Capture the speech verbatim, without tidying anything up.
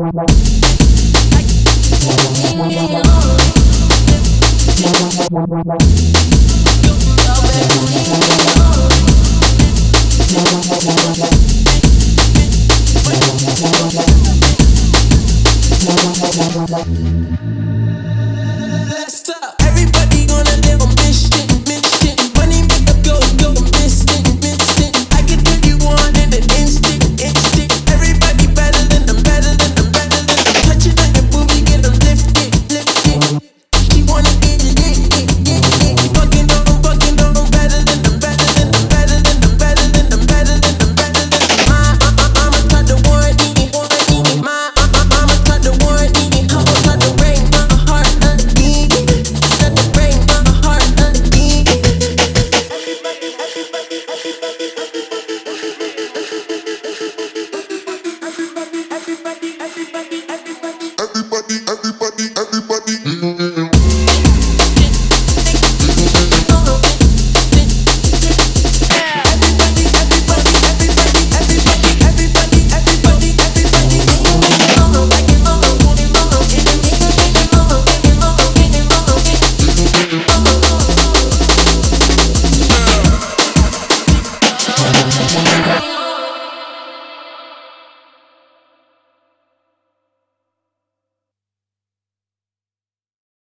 Let's stop. Everybody gonna live on this shit, this shit. Money make up go, go, miss it, miss it. I can do you one in an instant, instant. Everybody better than them, better than them, better than them. Touch it on your booty, get them lifted, lifted. She wanna get it, get it, get it. Fucking on, fucking on, better than them, better than them, better than them, better than them, better than them, better than them. My, my, my mama tried to warn me, warn me. My, my, my mama tried to warn me. How tried to break my heart again. Tried to break my heart again. Everybody, everybody, everybody, everybody, everybody, everybody, everybody, everybody, everybody, everybody.